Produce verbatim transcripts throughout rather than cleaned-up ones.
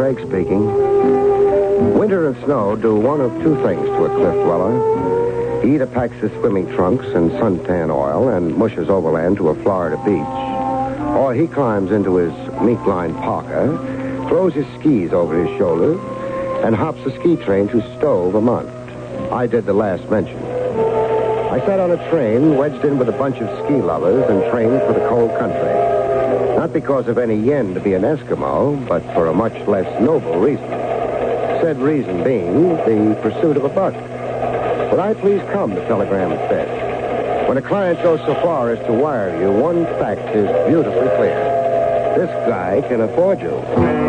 Craig speaking. Winter and snow do one of two things to a cliff dweller. He either packs his swimming trunks and suntan oil and mushes overland to a Florida beach, or he climbs into his mink-lined parka, throws his skis over his shoulders, and hops a ski train to Stowe, Vermont. I did the last mention. I sat on a train wedged in with a bunch of ski lovers and trained for the cold country. Not because of any yen to be an Eskimo, but for a much less noble reason. Said reason being the pursuit of a buck. Would I please come, the telegram said. When a client goes so far as to wire you, one fact is beautifully clear. This guy can afford you.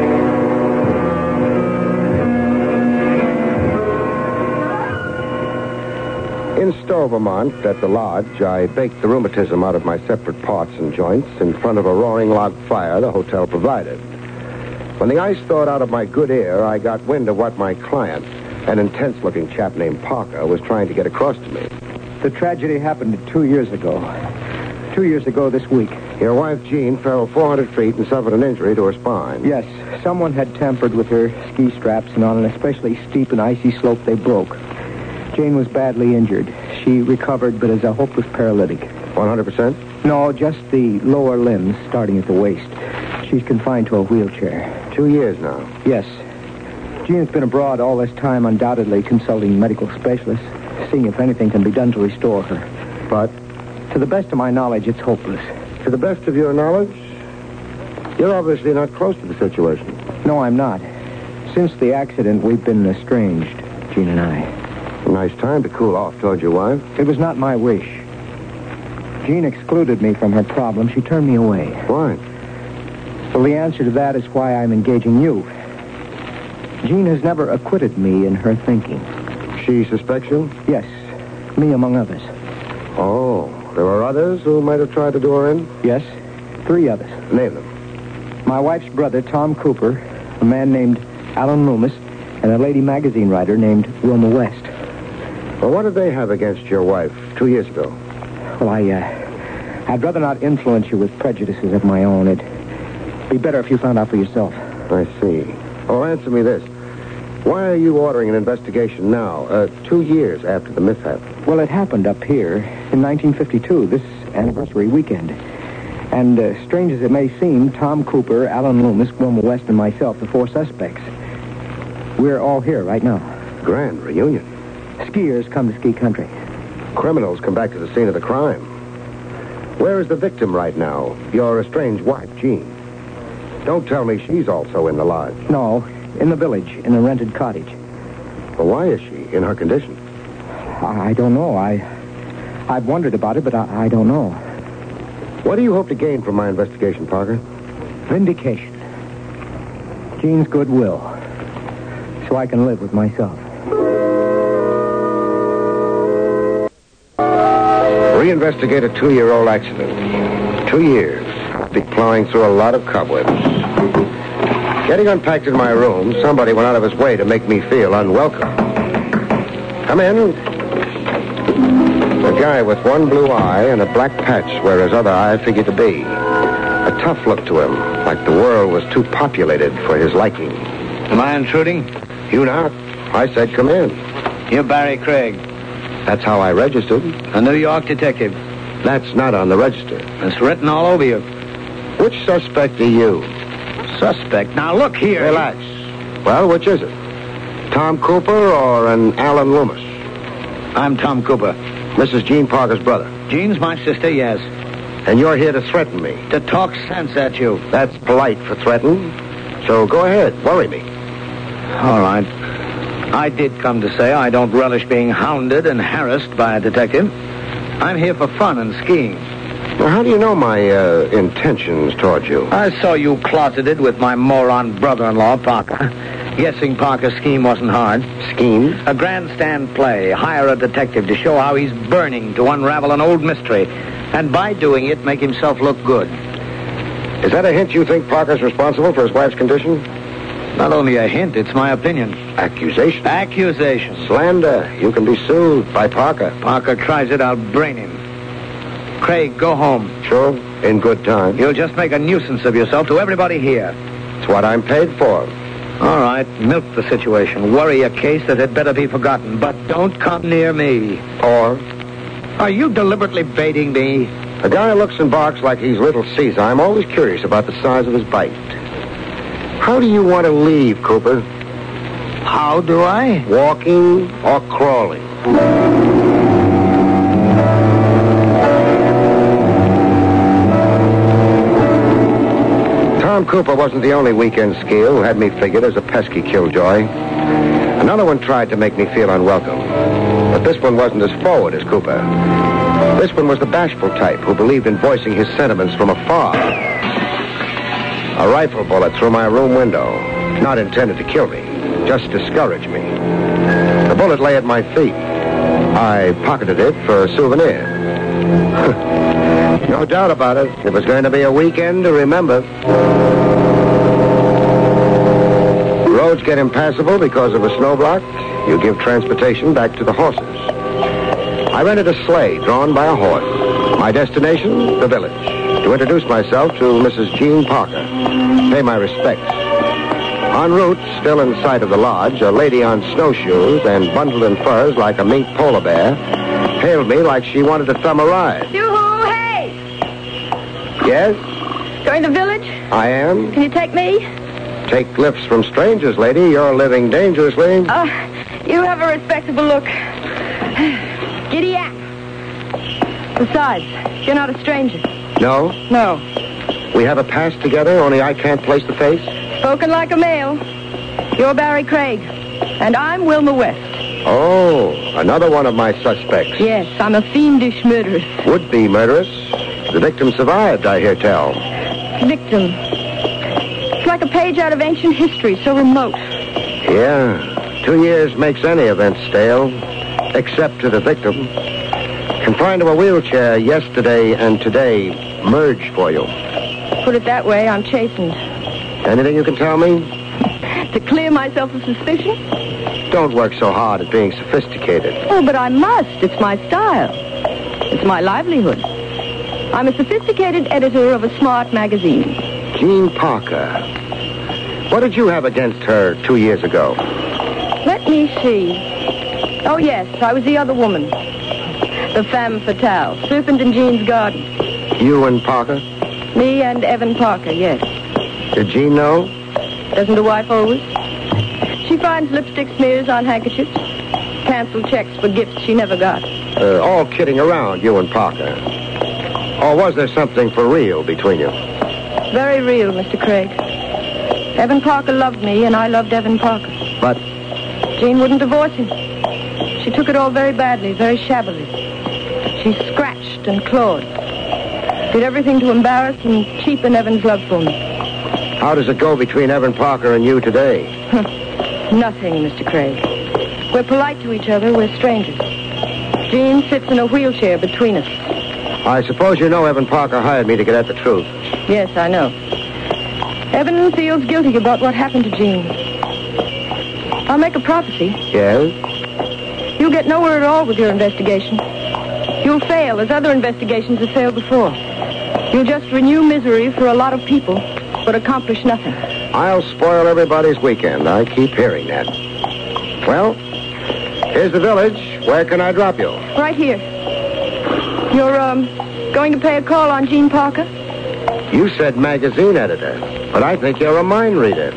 In Stowe, Vermont, at the lodge, I baked the rheumatism out of my separate parts and joints in front of a roaring log fire the hotel provided. When the ice thawed out of my good ear, I got wind of what my client, an intense-looking chap named Parker, was trying to get across to me. The tragedy happened two years ago. Two years ago this week. Your wife, Jean, fell four hundred feet and suffered an injury to her spine. Yes, someone had tampered with her ski straps, and on an especially steep and icy slope, they broke. Jane was badly injured. She recovered, but is a hopeless paralytic. one hundred percent? No, just the lower limbs, starting at the waist. She's confined to a wheelchair. Two years now? Yes. Jean's been abroad all this time, undoubtedly consulting medical specialists, seeing if anything can be done to restore her. But, to the best of my knowledge, it's hopeless. To the best of your knowledge? You're obviously not close to the situation. No, I'm not. Since the accident, we've been estranged, Jean and I. A nice time to cool off toward your wife. It was not my wish. Jean excluded me from her problem. She turned me away. Why? Well, the answer to that is why I'm engaging you. Jean has never acquitted me in her thinking. She suspects you? Yes, me among others. Oh, there were others who might have tried to do her in? Yes, three others. Name them. My wife's brother, Tom Cooper, a man named Alan Loomis, and a lady magazine writer named Wilma West. Well, what did they have against your wife two years ago? Well, I, uh, I'd rather not influence you with prejudices of my own. It'd be better if you found out for yourself. I see. Oh, answer me this. Why are you ordering an investigation now, uh, two years after the mishap? Well, it happened up here in nineteen fifty-two, this anniversary weekend. And, uh, strange as it may seem, Tom Cooper, Alan Loomis, Wilma West, and myself, the four suspects, we're all here right now. Grand reunion. Skiers come to ski country. Criminals come back to the scene of the crime. Where is the victim right now? Your estranged wife, Jean. Don't tell me she's also in the lodge. No, in the village, in a rented cottage. Well, why is she in her condition? I, I don't know. I, I've wondered about it, but I, I don't know. What do you hope to gain from my investigation, Parker? Vindication. Jean's goodwill. So I can live with myself. Reinvestigate a two-year-old accident. Two years. I'll be plowing through a lot of cobwebs. Getting unpacked in my room, somebody went out of his way to make me feel unwelcome. Come in. A guy with one blue eye and a black patch where his other eye figured to be. A tough look to him, like the world was too populated for his liking. Am I intruding? You not. I said come in. You're Barry Craig. That's how I registered. A New York detective. That's not on the register. It's written all over you. Which suspect are you? Suspect? Now, look here. Relax. Well, which is it? Tom Cooper or an Alan Loomis? I'm Tom Cooper. Missus Jean Parker's brother. Jean's my sister, yes. And you're here to threaten me? To talk sense at you. That's polite for threaten. So go ahead, worry me. All right. I did come to say I don't relish being hounded and harassed by a detective. I'm here for fun and skiing. Well, how do you know my uh, intentions toward you? I saw you closeted with my moron brother-in-law, Parker. Guessing Parker's scheme wasn't hard. Scheme? A grandstand play. Hire a detective to show how he's burning to unravel an old mystery. And by doing it, make himself look good. Is that a hint you think Parker's responsible for his wife's condition? Not only a hint, it's my opinion. Accusation? Accusation. Slander. You can be sued by Parker. Parker tries it, I'll brain him. Craig, go home. Sure, in good time. You'll just make a nuisance of yourself to everybody here. It's what I'm paid for. All right, milk the situation. Worry a case that had better be forgotten. But don't come near me. Or? Are you deliberately baiting me? A guy looks and barks like he's Little Caesar. I'm always curious about the size of his bite. How do you want to leave, Cooper? How do I? Walking or crawling? Tom Cooper wasn't the only weekend skill who had me figured as a pesky killjoy. Another one tried to make me feel unwelcome. But this one wasn't as forward as Cooper. This one was the bashful type who believed in voicing his sentiments from afar. A rifle bullet through my room window. Not intended to kill me, just discourage me. The bullet lay at my feet. I pocketed it for a souvenir. No doubt about it. It was going to be a weekend to remember. Roads get impassable because of a snow block. You give transportation back to the horses. I rented a sleigh drawn by a horse. My destination, the village. To introduce myself to Missus Jean Parker. Pay my respects. En route, still in sight of the lodge, a lady on snowshoes and bundled in furs like a mink polar bear hailed me like she wanted to thumb a ride. Yoo-hoo, hey! Yes? Going to the village? I am. Can you take me? Take lifts from strangers, lady. You're living dangerously. Uh, you have a respectable look. Giddy up. Besides, you're not a stranger. No? No. We have a past together, only I can't place the face? Spoken like a male. You're Barry Craig. And I'm Wilma West. Oh, another one of my suspects. Yes, I'm a fiendish murderess. Would-be murderess. The victim survived, I hear tell. Victim. It's like a page out of ancient history, so remote. Yeah. Two years makes any event stale, except to the victim. Confined to a wheelchair yesterday and today merge for you. Put it that way, I'm chastened. Anything you can tell me? To clear myself of suspicion? Don't work so hard at being sophisticated. Oh, but I must. It's my style. It's my livelihood. I'm a sophisticated editor of a smart magazine. Jean Parker. What did you have against her two years ago? Let me see. Oh, yes, I was the other woman. The femme fatale. Serpent in Jean's garden. You and Parker? Me and Evan Parker, yes. Did Jean know? Doesn't a wife always? She finds lipstick smears on handkerchiefs. Cancel checks for gifts she never got. Uh, all kidding around, you and Parker. Or was there something for real between you? Very real, Mister Craig. Evan Parker loved me, and I loved Evan Parker. But? Jean wouldn't divorce him. She took it all very badly, very shabbily. She scratched and clawed. Did everything to embarrass and cheapen Evan's love for me. How does it go between Evan Parker and you today? Nothing, Mister Craig. We're polite to each other. We're strangers. Jean sits in a wheelchair between us. I suppose you know Evan Parker hired me to get at the truth. Yes, I know. Evan feels guilty about what happened to Jean. I'll make a prophecy. Yes? You'll get nowhere at all with your investigation. You'll fail, as other investigations have failed before. You'll just renew misery for a lot of people, but accomplish nothing. I'll spoil everybody's weekend. I keep hearing that. Well, here's the village. Where can I drop you? Right here. You're, um, going to pay a call on Jean Parker? You said magazine editor, but I think you're a mind reader.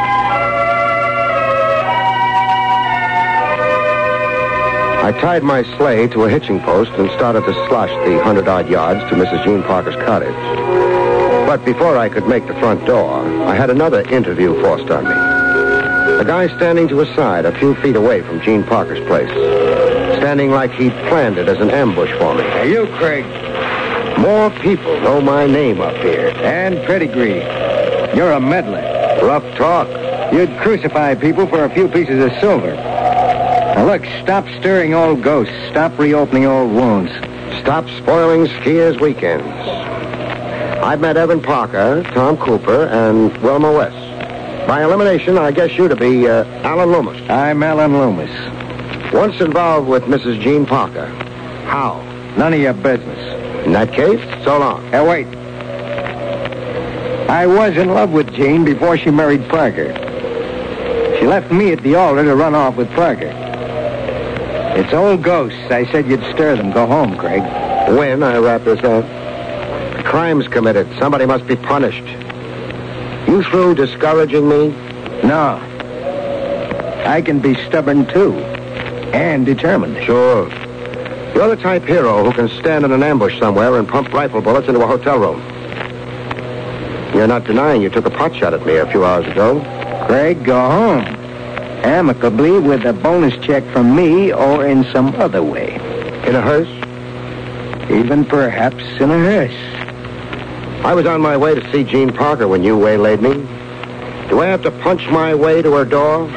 I tied my sleigh to a hitching post and started to slosh the hundred-odd yards to Missus Jean Parker's cottage. But before I could make the front door, I had another interview forced on me. A guy standing to his side a few feet away from Jean Parker's place. Standing like he'd planned it as an ambush for me. Hey, you, Craig. More people know my name up here. And pedigree. You're a meddler. Rough talk. You'd crucify people for a few pieces of silver. Now, look, stop stirring old ghosts. Stop reopening old wounds. Stop spoiling skiers' weekends. I've met Evan Parker, Tom Cooper, and Wilma West. By elimination, I guess you to be uh, Alan Loomis. I'm Alan Loomis. Once involved with Missus Jean Parker. How? None of your business. In that case, so long. Hey, wait. I was in love with Jean before she married Parker. She left me at the altar to run off with Parker. It's old ghosts. I said you'd stir them. Go home, Craig. When I wrap this up, a crime's committed. Somebody must be punished. You through discouraging me? No. I can be stubborn, too. And determined. Sure. You're the type hero who can stand in an ambush somewhere and pump rifle bullets into a hotel room. You're not denying you took a pot shot at me a few hours ago. Craig, go home. Amicably with a bonus check from me or in some other way. In a hearse? Even perhaps in a hearse. I was on my way to see Jean Parker when you waylaid me. Do I have to punch my way to her door?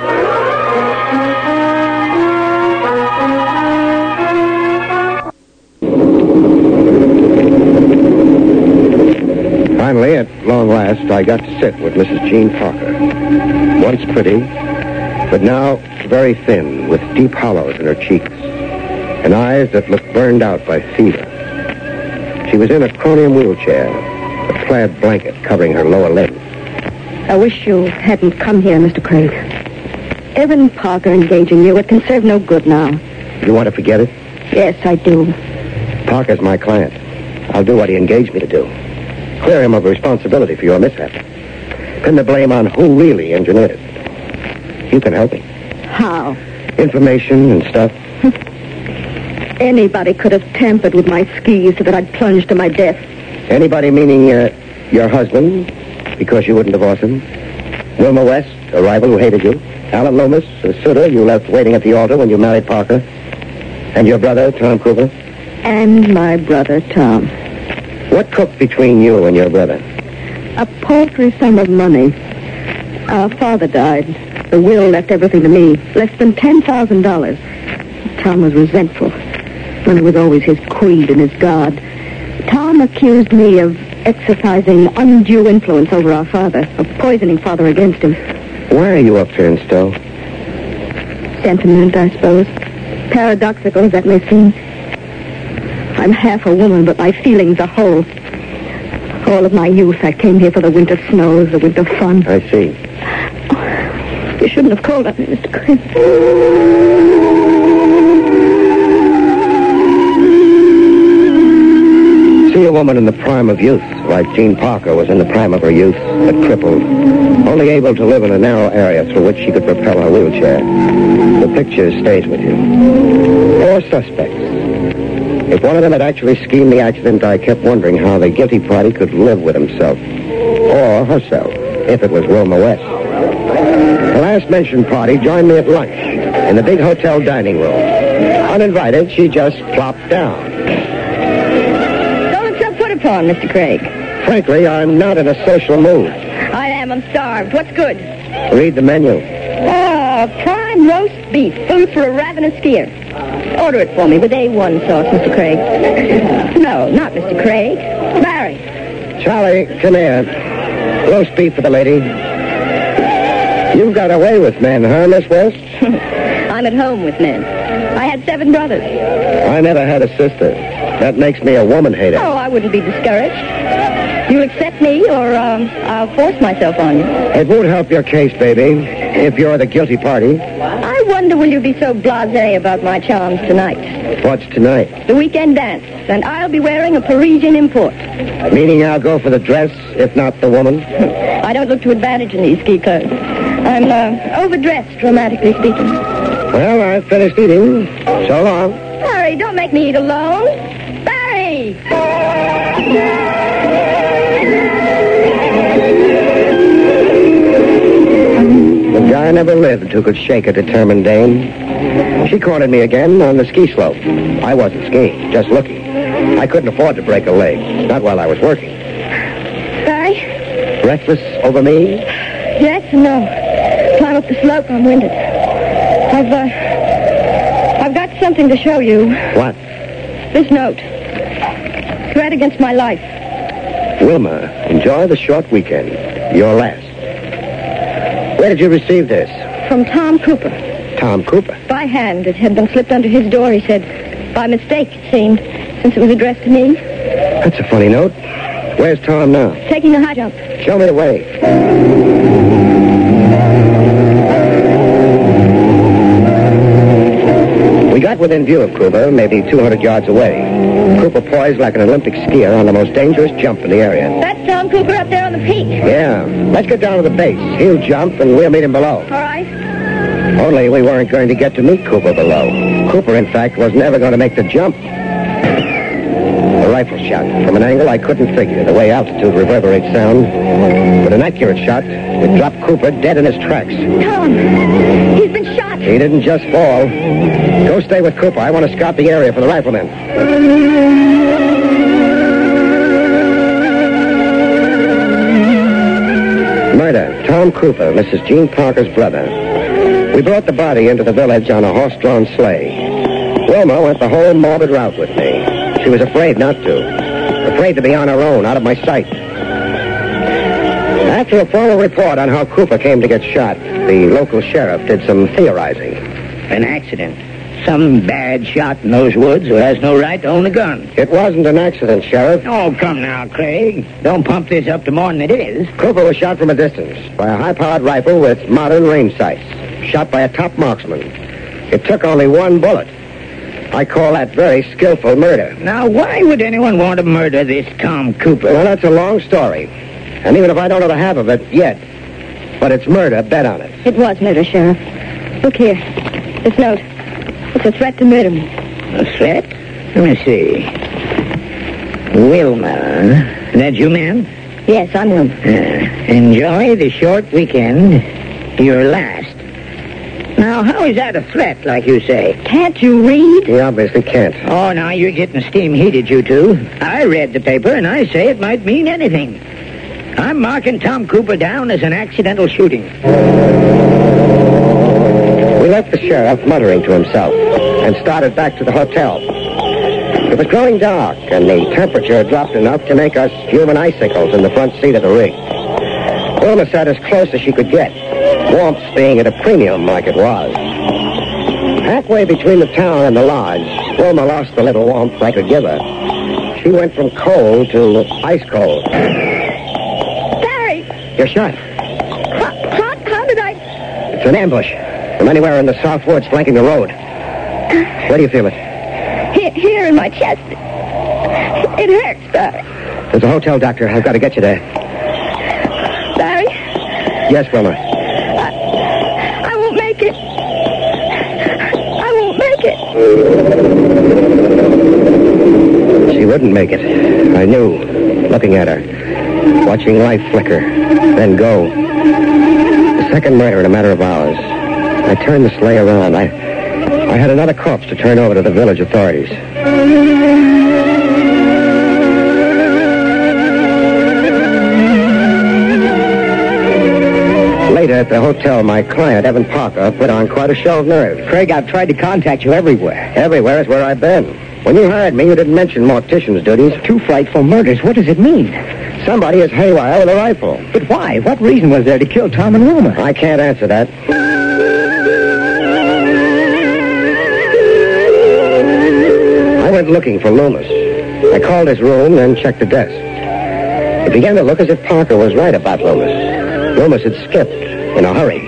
Finally, at long last, I got to sit with Missus Jean Parker. Once pretty, but now very thin, with deep hollows in her cheeks, and eyes that looked burned out by fever. She was in a chromium wheelchair, a plaid blanket covering her lower limbs. I wish you hadn't come here, Mister Craig. Evan Parker engaging you, it can serve no good now. You want to forget it? Yes, I do. Parker's my client. I'll do what he engaged me to do. Clear him of responsibility for your mishap. Pin the blame on who really engineered it. You can help me. How? Information and stuff. Anybody could have tampered with my skis so that I'd plunge to my death. Anybody meaning uh, your husband, because you wouldn't divorce him? Wilma West, a rival who hated you? Alan Loomis, a suitor you left waiting at the altar when you married Parker? And your brother, Tom Cooper? And my brother, Tom. What cooked between you and your brother? A paltry sum of money. Our father died. The will left everything to me. Less than ten thousand dollars. Tom was resentful. Money was always his creed and his god. Tom accused me of exercising undue influence over our father, of poisoning father against him. Why are you up here in Stowe? Sentiment, I suppose. Paradoxical as that may seem. I'm half a woman, but my feelings are whole. All of my youth, I came here for the winter snows, the winter fun. I see. You shouldn't have called on me, Mister Craig. See a woman in the prime of youth, like Jean Parker was in the prime of her youth, but crippled, only able to live in a narrow area through which she could propel her wheelchair. The picture stays with you. Or suspects. If one of them had actually schemed the accident, I kept wondering how the guilty party could live with himself. Or herself, if it was Wilma West. The last mentioned party joined me at lunch in the big hotel dining room. Uninvited, she just plopped down. Don't look so put upon, Mister Craig. Frankly, I'm not in a social mood. I am. I'm starved. What's good? Read the menu. Ah, prime roast beef. Food for a ravenous skier. Order it for me with A one sauce, Mister Craig. No, not Mister Craig. Barry. Charlie, come here. Roast beef for the lady. You've got away with men, huh, Miss West? I'm at home with men. I had seven brothers. I never had a sister. That makes me a woman hater. Oh, I wouldn't be discouraged. You'll accept me, or um, I'll force myself on you. It won't help your case, baby, if you're the guilty party. I wonder will you be so blasé about my charms tonight? What's tonight? The weekend dance, and I'll be wearing a Parisian import. Meaning I'll go for the dress, if not the woman? I don't look to advantage in these ski clothes. I'm uh, overdressed, romantically speaking. Well, I've finished eating. So long. Barry, don't make me eat alone. Barry! The guy never lived who could shake a determined dame. She cornered me again on the ski slope. I wasn't skiing, just looking. I couldn't afford to break a leg, not while I was working. Barry? Breathless over me? Yes and no. Climb up the slope, I'm winded. I've, uh, I've got something to show you. What? This note. Threat against my life. Wilma, enjoy the short weekend. Your last. Where did you receive this? From Tom Cooper. Tom Cooper? By hand. It had been slipped under his door, he said. By mistake, it seemed, since it was addressed to me. That's a funny note. Where's Tom now? Taking the high jump. Show me the way. within view of Cooper, maybe two hundred yards away. Cooper poised like an Olympic skier on the most dangerous jump in the area. That's Tom Cooper up there on the peak. Yeah. Let's get down to the base. He'll jump, and we'll meet him below. All right. Only we weren't going to get to meet Cooper below. Cooper, in fact, was never going to make the jump. A rifle shot. From an angle I couldn't figure, the way altitude reverberates sound. But an accurate shot, it dropped Cooper dead in his tracks. Tom, he's been shot. He didn't just fall. Go stay with Cooper. I want to scout the area for the riflemen. Murder. Tom Cooper, Missus Jean Parker's brother. We brought the body into the village on a horse-drawn sleigh. Wilma went the whole morbid route with me. She was afraid not to. Afraid to be on her own, out of my sight. After a formal report on how Cooper came to get shot, the local sheriff did some theorizing. An accident. Some bad shot in those woods who has no right to own a gun. It wasn't an accident, Sheriff. Oh, come now, Craig. Don't pump this up to more than it is. Cooper was shot from a distance by a high-powered rifle with modern range sights. Shot by a top marksman. It took only one bullet. I call that very skillful murder. Now, why would anyone want to murder this Tom Cooper? Well, that's a long story. And even if I don't know the half of it yet, but it's murder, bet on it. It was murder, Sheriff. Look here. This note. It's a threat to murder me. A threat? Let me see. Wilma. That you, ma'am? Yes, I'm Wilma. Uh, enjoy the short weekend. Your last. Now, how is that a threat, like you say? Can't you read? You obviously can't. Oh, now you're getting steam heated, you two. I read the paper, and I say it might mean anything. I'm marking Tom Cooper down as an accidental shooting. We left the sheriff muttering to himself and started back to the hotel. It was growing dark, and the temperature had dropped enough to make us human icicles in the front seat of the rig. Wilma sat as close as she could get, warmth being at a premium like it was. Halfway between the town and the lodge, Wilma lost the little warmth I could give her. She went from cold to ice cold. Barry! You're shot. How, how, how did I... It's an ambush from anywhere in the south woods flanking the road. Where do you feel it? Here, here in my chest. It hurts, Barry. There's a hotel, Doctor. I've got to get you there. Barry? Yes, Wilma. I, I won't make it. I won't make it. She wouldn't make it. I knew, looking at her, watching life flicker, then go. The second murder in a matter of hours. I turned the sleigh around. I, I had another corpse to turn over to the village authorities. Later at the hotel, my client, Evan Parker, put on quite a show of nerve. Craig, I've tried to contact you everywhere. Everywhere is where I've been. When you hired me, you didn't mention mortician's duties. Two frightful murders. What does it mean? Somebody is haywire with a rifle. But why? What reason was there to kill Tom and Wilma? I can't answer that. I went looking for Loomis. I called his room, then checked the desk. It began to look as if Parker was right about Loomis. Loomis had skipped in a hurry.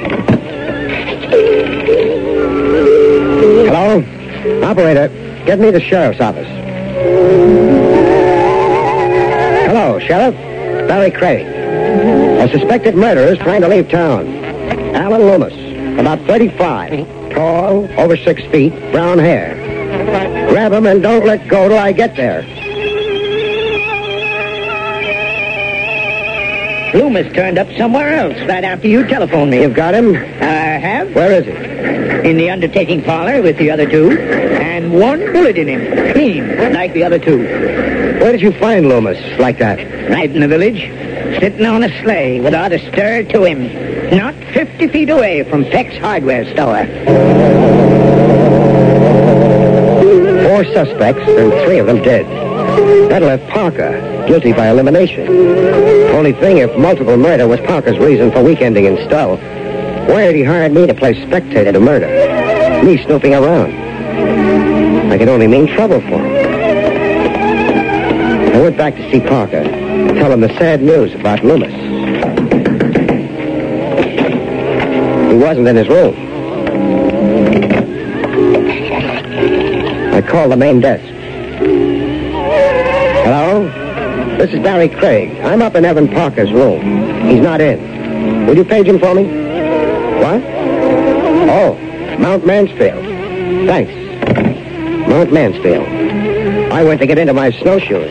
Hello? Operator, get me the sheriff's office. Hello, Sheriff. Barry Craig. A suspected murderer is trying to leave town. Alan Loomis, about thirty-five. Tall, over six feet, brown hair. Grab him and don't let go till I get there. Loomis turned up somewhere else right after you telephoned me. You've got him? I have. Where is he? In the undertaking parlor with the other two. And one bullet in him. Clean, like the other two. Where did you find Loomis like that? Right in the village. Sitting on a sleigh without a stir to him. Not fifty feet away from Peck's hardware store. Four suspects and three of them dead. That left Parker guilty by elimination. Only thing, if multiple murder was Parker's reason for weekending in Stowe, why had he hired me to play spectator to murder? Me snooping around. I could only mean trouble for him. I went back to see Parker, tell him the sad news about Loomis. He wasn't in his room. call the main desk. Hello? This is Barry Craig. I'm up in Evan Parker's room. He's not in. Will you page him for me? What? Oh, Mount Mansfield. Thanks. Mount Mansfield. I went to get into my snowshoes.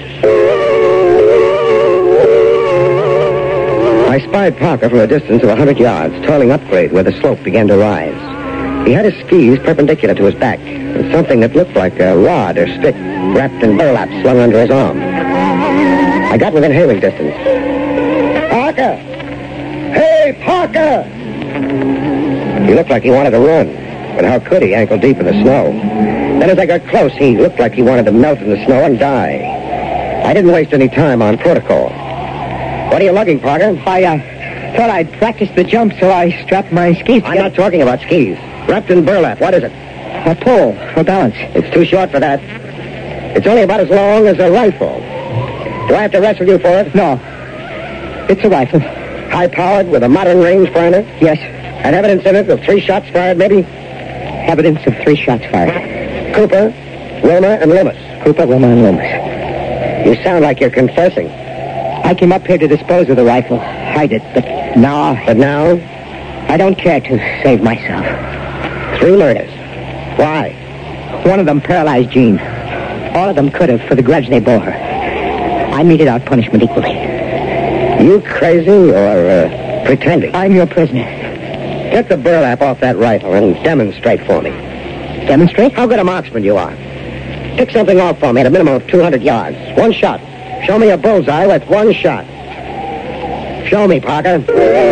I spied Parker from a distance of a hundred yards, toiling upgrade where the slope began to rise. He had his skis perpendicular to his back, and something that looked like a rod or stick wrapped in burlap slung under his arm. I got within hailing distance. Parker! Hey, Parker! He looked like he wanted to run, but how could he, ankle deep in the snow? Then as I got close, he looked like he wanted to melt in the snow and die. I didn't waste any time on protocol. What are you lugging, Parker? I, uh, thought I'd practice the jump, so I strapped my skis. I'm not talking about skis. Wrapped in burlap. What is it? A pole for balance. It's too short for that. It's only about as long as a rifle. Do I have to wrestle you for it? No. It's a rifle. High-powered with a modern rangefinder? Yes. And evidence in it of three shots fired, maybe? Evidence of three shots fired. Cooper, Wilmer, and Loomis. Cooper, Wilmer, and Loomis. You sound like you're confessing. I came up here to dispose of the rifle. Hide it, but now... But now? I don't care to save myself. Three murders. Why? One of them paralyzed Jean. All of them could have for the grudge they bore her. I meted out punishment equally. You crazy or uh, pretending? I'm your prisoner. Get the burlap off that rifle and demonstrate for me. Demonstrate? How good a marksman you are. Pick something off for me at a minimum of two hundred yards. One shot. Show me a bullseye with one shot. Show me, Parker.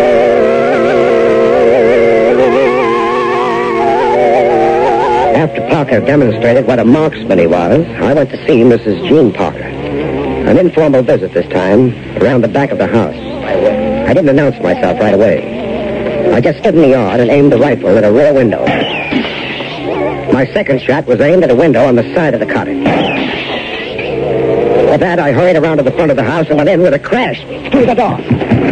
After Parker demonstrated what a marksman he was, I went to see Missus Jean Parker. An informal visit this time, around the back of the house. I didn't announce myself right away. I just stood in the yard and aimed the rifle at a rear window. My second shot was aimed at a window on the side of the cottage. With that, I hurried around to the front of the house and went in with a crash through the door.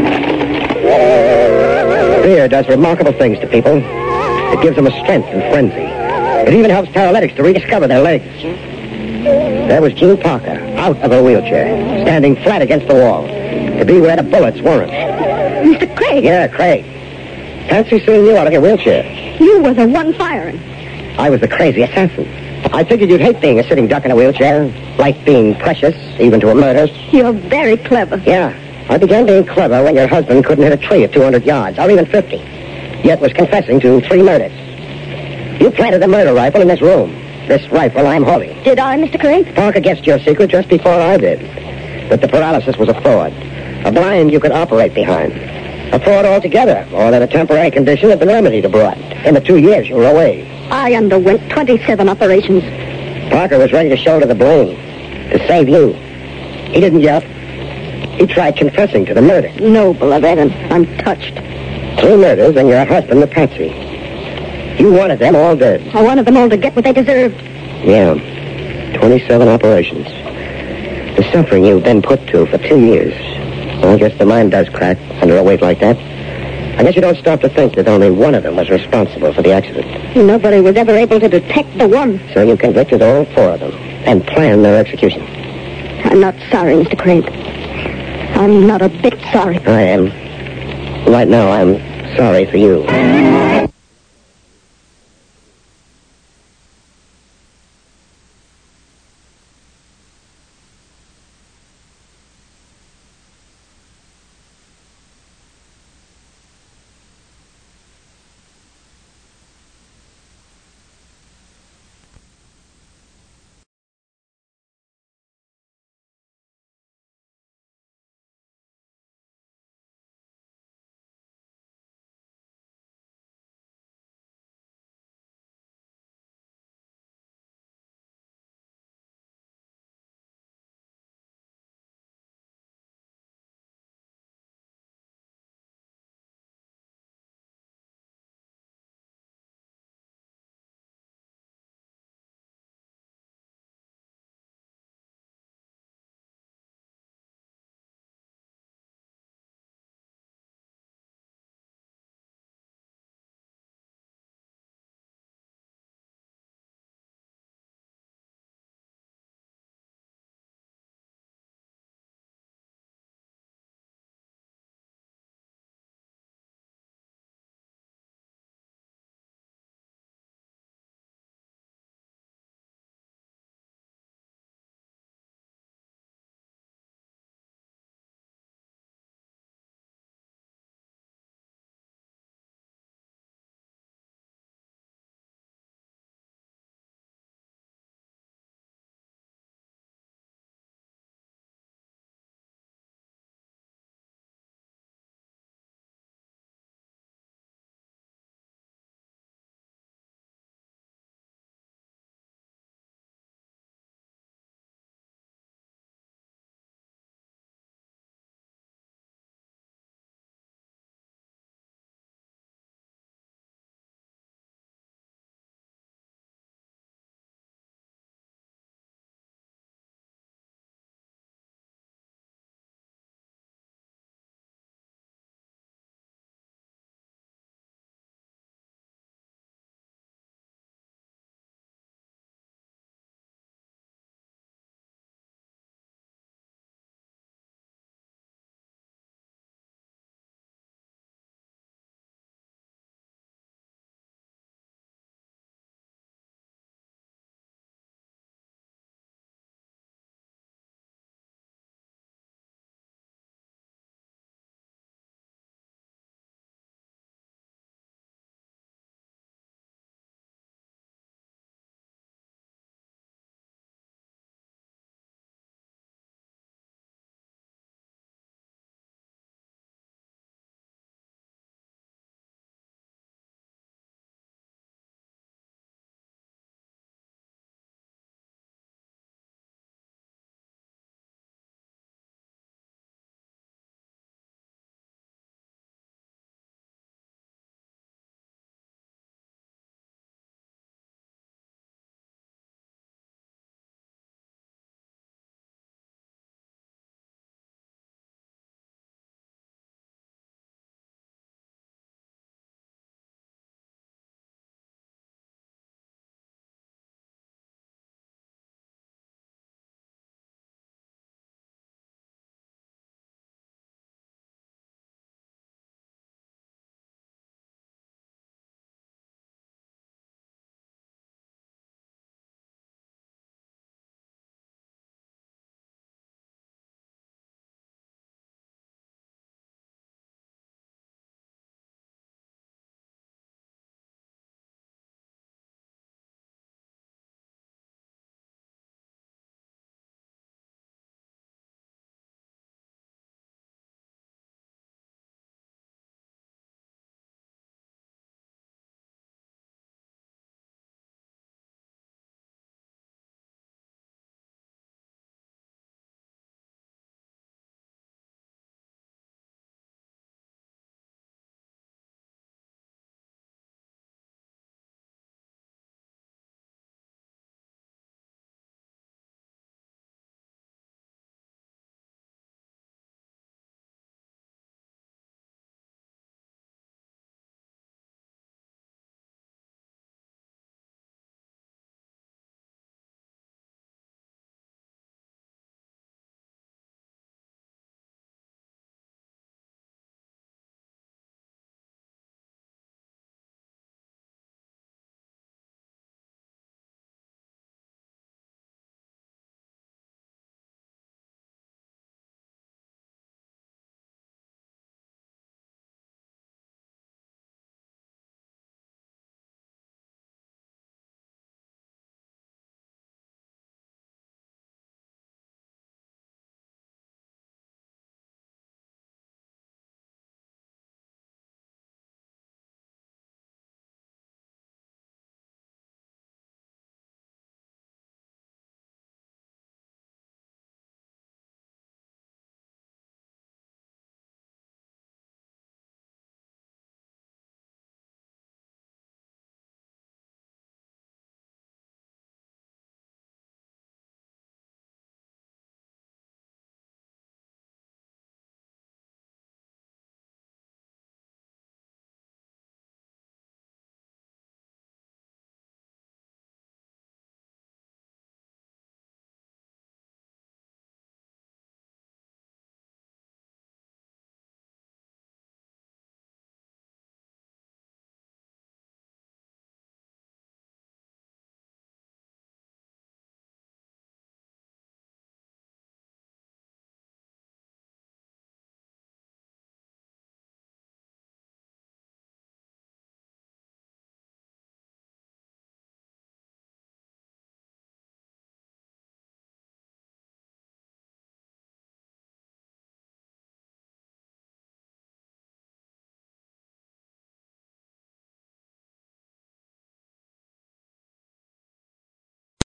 Fear does remarkable things to people. It gives them a strength and frenzy. It even helps paralytics to rediscover their legs. There was Jean Parker, out of her wheelchair, standing flat against the wall, to be where the bullets weren't. Mister Craig. Yeah, Craig. Fancy seeing you out of your wheelchair. You were the one firing. I was the crazy assassin. I figured you'd hate being a sitting duck in a wheelchair, like being precious, even to a murder. You're very clever. Yeah. I began being clever when your husband couldn't hit a tree at two hundred yards, or even fifty, yet was confessing to three murders. You planted the murder rifle in this room. This rifle I'm holding. Did I, Mister Craig? Parker guessed your secret just before I did. That the paralysis was a fraud. A blind you could operate behind. A fraud altogether, or that a temporary condition had been remedied abroad. In the two years you were away. I underwent twenty-seven operations. Parker was ready to shoulder the blame. To save you. He didn't yet. He tried confessing to the murder. Noble of Evan. I'm touched. Three murders and your husband, the patsy. You wanted them all dead. I wanted them all to get what they deserved. Yeah. twenty-seven operations. The suffering you've been put to for two years. Well, I guess the mind does crack under a weight like that. I guess you don't stop to think that only one of them was responsible for the accident. Nobody was ever able to detect the one. So you convicted all four of them and planned their execution. I'm not sorry, Mister Craig. I'm not a bit sorry. I am. Right now, I'm sorry for you.